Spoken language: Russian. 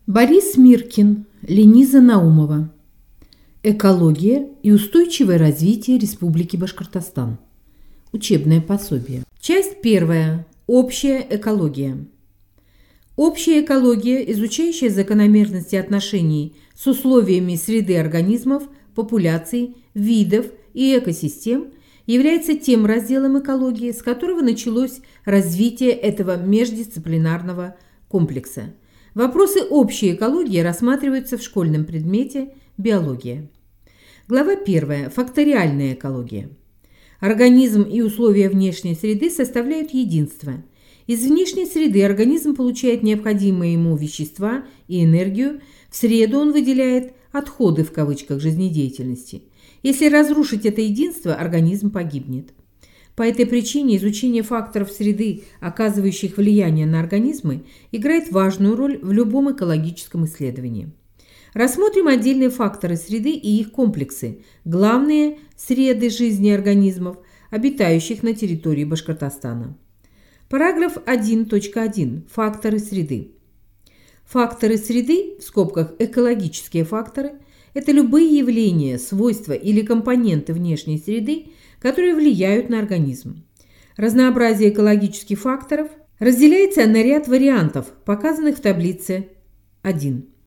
Борис Миркин, Лениза Наумова. Экология и устойчивое развитие Республики Башкортостан. Учебное пособие. Часть первая. Общая экология. Общая экология, изучающая закономерности отношений с условиями среды организмов, популяций, видов и экосистем, является тем разделом экологии, с которого началось развитие этого междисциплинарного комплекса. Вопросы общей экологии рассматриваются в школьном предмете «Биология». Глава 1. Факториальная экология. Организм и условия внешней среды составляют единство. Из внешней среды организм получает необходимые ему вещества и энергию, в среду он выделяет «отходы» в кавычках жизнедеятельности. Если разрушить это единство, организм погибнет. По этой причине изучение факторов среды, оказывающих влияние на организмы, играет важную роль в любом экологическом исследовании. Рассмотрим отдельные факторы среды и их комплексы, главные среды жизни организмов, обитающих на территории Башкортостана. Параграф 1.1. Факторы среды. Факторы среды, в скобках экологические факторы, это любые явления, свойства или компоненты внешней среды, которые влияют на организм. Разнообразие экологических факторов разделяется на ряд вариантов, показанных в таблице 1.